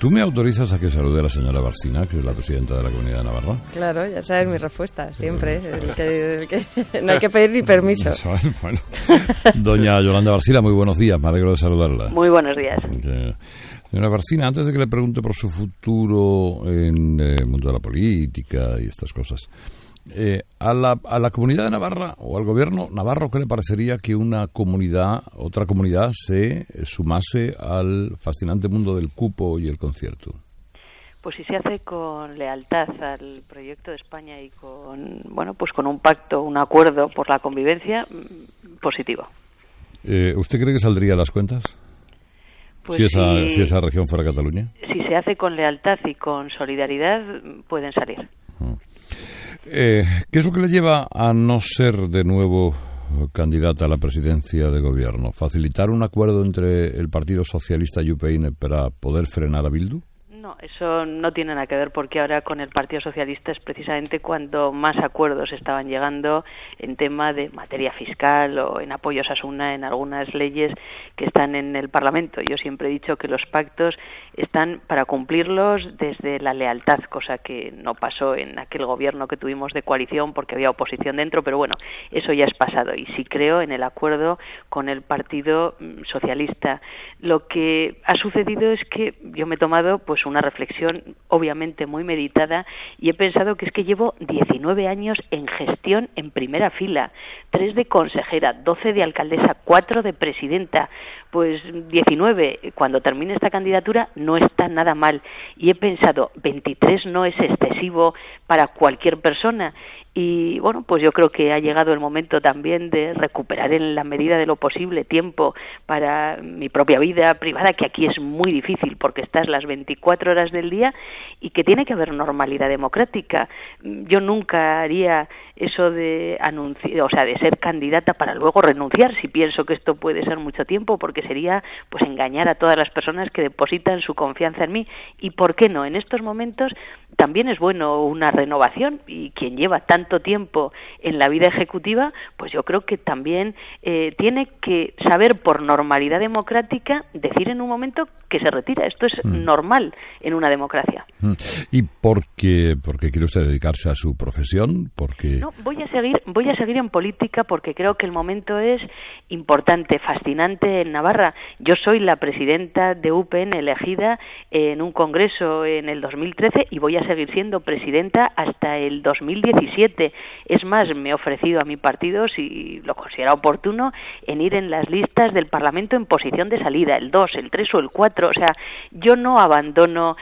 ¿Tú me autorizas a que salude a la señora Barcina, que es la presidenta de la Comunidad de Navarra? Claro, ya sabes mi respuesta, siempre. No hay que pedir ni permiso. Bueno. Doña Yolanda Barcina, muy buenos días, me alegro de saludarla. Muy buenos días. Señora Barcina, antes de que le pregunte por su futuro en el mundo de la política y estas cosas, a la Comunidad de Navarra o al gobierno navarro, ¿qué le parecería que otra comunidad se sumase al fascinante mundo del cupo y el concierto? Pues si se hace con lealtad al proyecto de España y con un pacto, un acuerdo por la convivencia, positivo. ¿Usted cree que saldría a las cuentas? Pues si esa región fuera Cataluña. Si se hace con lealtad y con solidaridad, pueden salir. ¿Qué es lo que le lleva a no ser de nuevo candidata a la presidencia de gobierno? ¿Facilitar un acuerdo entre el Partido Socialista y UPyN para poder frenar a Bildu? No, eso no tiene nada que ver, porque ahora con el Partido Socialista es precisamente cuando más acuerdos estaban llegando en tema de materia fiscal o en apoyos a Asuna, en algunas leyes que están en el Parlamento. Yo siempre he dicho que los pactos están para cumplirlos desde la lealtad, cosa que no pasó en aquel gobierno que tuvimos de coalición porque había oposición dentro, pero bueno, eso ya es pasado y sí creo en el acuerdo con el Partido Socialista. Lo que ha sucedido es que yo me he tomado pues una reflexión obviamente muy meditada y he pensado que es que llevo 19 años en gestión en primera fila, 3 de consejera, 12 de alcaldesa, 4 de presidenta, pues 19, cuando termine esta candidatura no está nada mal y he pensado 23 no es excesivo para cualquier persona. Y bueno, pues yo creo que ha llegado el momento también de recuperar en la medida de lo posible tiempo para mi propia vida privada, que aquí es muy difícil porque estás las 24 horas del día y que tiene que haber normalidad democrática. Yo nunca haría eso de de ser candidata para luego renunciar si pienso que esto puede ser mucho tiempo, porque sería pues engañar a todas las personas que depositan su confianza en mí. Y por qué no, en estos momentos también es bueno una renovación, y quien lleva tanto tiempo en la vida ejecutiva, pues yo creo que también tiene que saber por normalidad democrática decir en un momento que se retira. Esto es normal en una democracia. ¿Y por qué quiere usted dedicarse a su profesión? No, voy a seguir en política porque creo que el momento es importante, fascinante en Navarra. Yo soy la presidenta de UPyN elegida en un congreso en el 2013 y voy a seguir siendo presidenta hasta el 2017. Es más, me he ofrecido a mi partido, si lo considera oportuno, en ir en las listas del Parlamento en posición de salida, el 2, el 3 o el 4. O sea, yo no abandono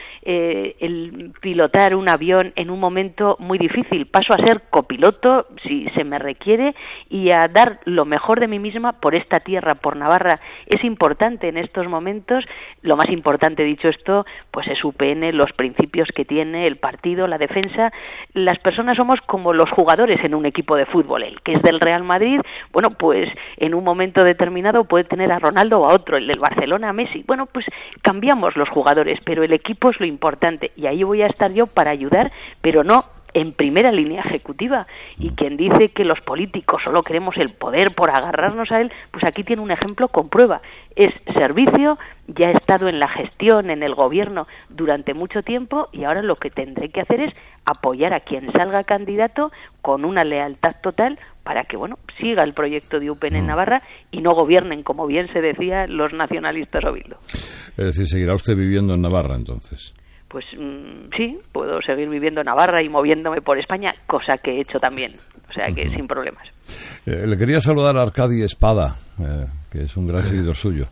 el pilotar un avión en un momento muy difícil. Paso a ser copiloto si se me requiere y a dar lo mejor de mí misma por esta tierra, por Navarra. Es importante en estos momentos, lo más importante, dicho esto, pues es UPyN, los principios que tiene el partido, la defensa. Las personas somos como los jugadores en un equipo de fútbol. El que es del Real Madrid, bueno, pues en un momento determinado puede tener a Ronaldo o a otro, el del Barcelona a Messi. Bueno, pues cambiamos los jugadores, pero el equipo es lo importante y ahí voy a estar yo para ayudar, pero no en primera línea ejecutiva. Y quien dice que los políticos solo queremos el poder por agarrarnos a él, pues aquí tiene un ejemplo con prueba. Es servicio, ya he estado en la gestión, en el gobierno durante mucho tiempo y ahora lo que tendré que hacer es apoyar a quien salga candidato con una lealtad total para que, bueno, siga el proyecto de UPyN en Navarra y no gobiernen, como bien se decía, los nacionalistas o Bildu. Es decir, ¿seguirá usted viviendo en Navarra entonces? Pues sí, puedo seguir viviendo en Navarra y moviéndome por España, cosa que he hecho también, o sea que sin problemas. Le quería saludar a Arcadi Espada, que es un gran seguidor suyo.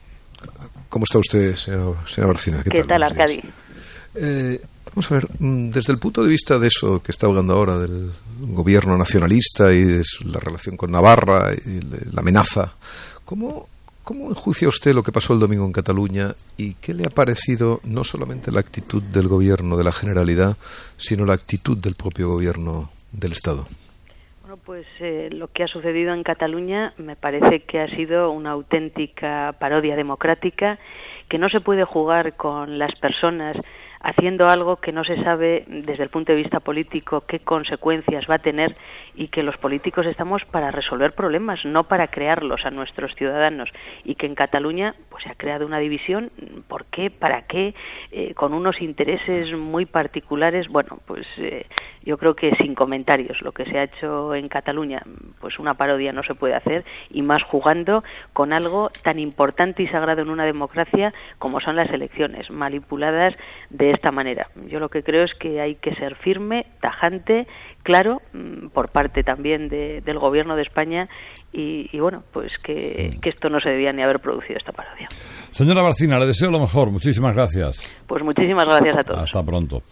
¿Cómo está usted, señor Barcina? ¿Qué tal, Arcadi? Vamos a ver, desde el punto de vista de eso que está hablando ahora, del gobierno nacionalista y de la relación con Navarra y la amenaza, ¿cómo enjuicia usted lo que pasó el domingo en Cataluña y qué le ha parecido no solamente la actitud del gobierno de la Generalidad, sino la actitud del propio gobierno del Estado? Bueno, pues lo que ha sucedido en Cataluña me parece que ha sido una auténtica parodia democrática, que no se puede jugar con las personas haciendo algo que no se sabe desde el punto de vista político qué consecuencias va a tener y que los políticos estamos para resolver problemas, no para crearlos a nuestros ciudadanos, y que en Cataluña pues se ha creado una división. ¿Por qué? ¿Para qué? Con unos intereses muy particulares. Bueno, pues yo creo que sin comentarios lo que se ha hecho en Cataluña, pues una parodia no se puede hacer, y más jugando con algo tan importante y sagrado en una democracia como son las elecciones, manipuladas de esta manera. Yo lo que creo es que hay que ser firme, tajante, claro, por parte también del Gobierno de España, y bueno, pues que esto no se debía ni haber producido, esta parodia. Señora Barcina, le deseo lo mejor. Muchísimas gracias. Pues muchísimas gracias a todos. Hasta pronto.